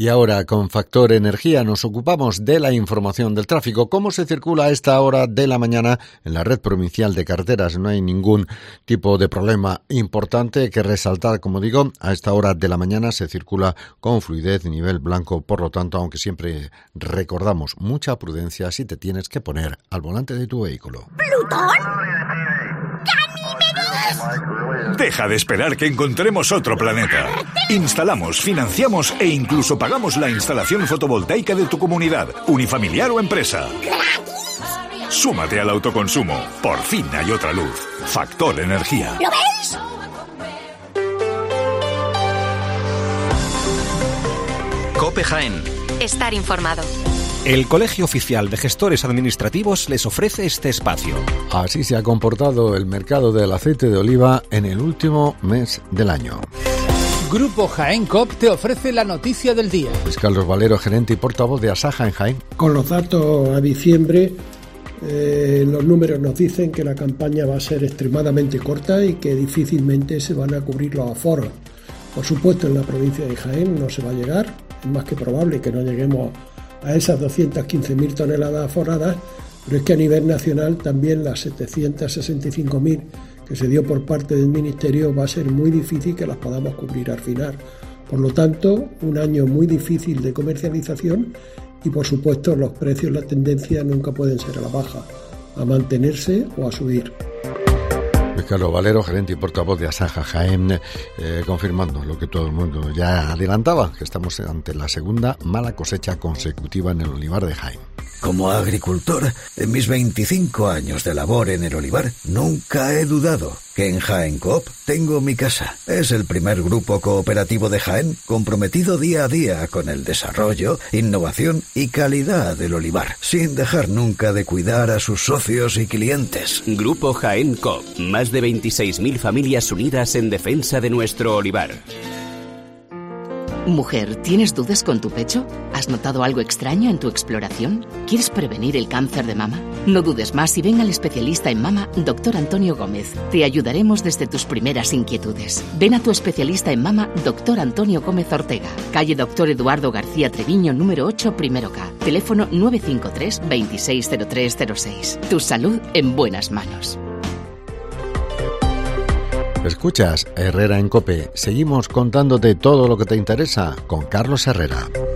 Y ahora, con Factor Energía, nos ocupamos de la información del tráfico. ¿Cómo se circula a esta hora de la mañana en la red provincial de carreteras? No hay ningún tipo de problema importante que resaltar. Como digo, a esta hora de la mañana se circula con fluidez, nivel blanco. Por lo tanto, aunque siempre recordamos mucha prudencia si te tienes que poner al volante de tu vehículo. ¿Plutón? ¡Ganímedes! Deja de esperar que encontremos otro planeta. Instalamos, financiamos e incluso pagamos la instalación fotovoltaica de tu comunidad, unifamiliar o empresa. ¿Gratis? Súmate al autoconsumo. Por fin hay otra luz. Factor Energía. ¿Lo veis? COPE Jaén. Estar informado. El Colegio Oficial de Gestores Administrativos les ofrece este espacio. Así se ha comportado el mercado del aceite de oliva en el último mes del año. Grupo Jaén COP te ofrece la noticia del día. Luis Carlos Valero, gerente y portavoz de Asaja en Jaén. Con los datos a diciembre, los números nos dicen que la campaña va a ser extremadamente corta y que difícilmente se van a cubrir los aforos. Por supuesto, en la provincia de Jaén no se va a llegar, es más que probable que no lleguemos a esas 215.000 toneladas aforadas, pero es que a nivel nacional también las 765.000 que se dio por parte del Ministerio va a ser muy difícil que las podamos cubrir al final. Por lo tanto, un año muy difícil de comercialización y, por supuesto, los precios, la tendencia nunca pueden ser a la baja, a mantenerse o a subir. Luis Carlos Valero, gerente y portavoz de Asaja Jaén, confirmando lo que todo el mundo ya adelantaba, que estamos ante la segunda mala cosecha consecutiva en el olivar de Jaén. Como agricultor, en mis 25 años de labor en el olivar, nunca he dudado que en Jaén Coop tengo mi casa. Es el primer grupo cooperativo de Jaén comprometido día a día con el desarrollo, innovación y calidad del olivar, sin dejar nunca de cuidar a sus socios y clientes. Grupo Jaén Coop, más de 26.000 familias unidas en defensa de nuestro olivar. Mujer, ¿tienes dudas con tu pecho? ¿Has notado algo extraño en tu exploración? ¿Quieres prevenir el cáncer de mama? No dudes más y ven al especialista en mama, Dr. Antonio Gómez. Te ayudaremos desde tus primeras inquietudes. Ven a tu especialista en mama, Dr. Antonio Gómez Ortega. Calle Dr. Eduardo García Treviño, número 8, primero K. Teléfono 953 260306. Tu salud en buenas manos. Escuchas Herrera en COPE. Seguimos contándote todo lo que te interesa con Carlos Herrera.